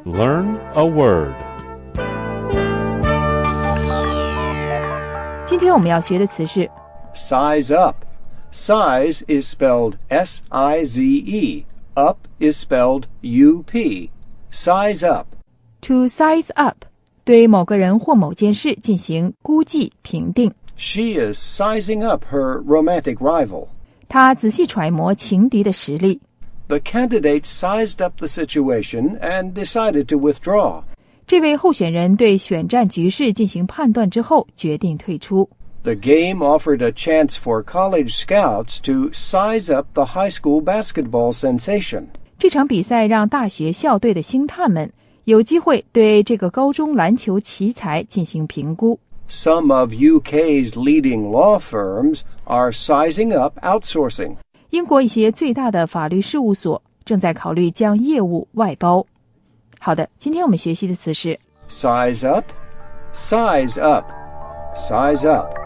Learn a word. 今天我们要学的词是 Size up. Size is spelled S-I-Z-E. Up is spelled U-P. Size up. to size up， 对某个人或某件事进行估计评定。 She is sizing up her romantic rival. 他仔细揣摩情敌的实力。 The candidate sized up the situation and decided to withdraw. 这位候选人对选战局势进行判断之后，决定退出。 The game offered a chance for college scouts to size up the high school basketball sensation. 这场比赛让大学校队的星探们有机会对这个高中篮球奇才进行评估。 Some of UK's leading law firms are sizing up outsourcing. 英国一些最大的法律事务所正在考虑将业务外包。好的，今天我们学习的词是 Size up, size up, size up.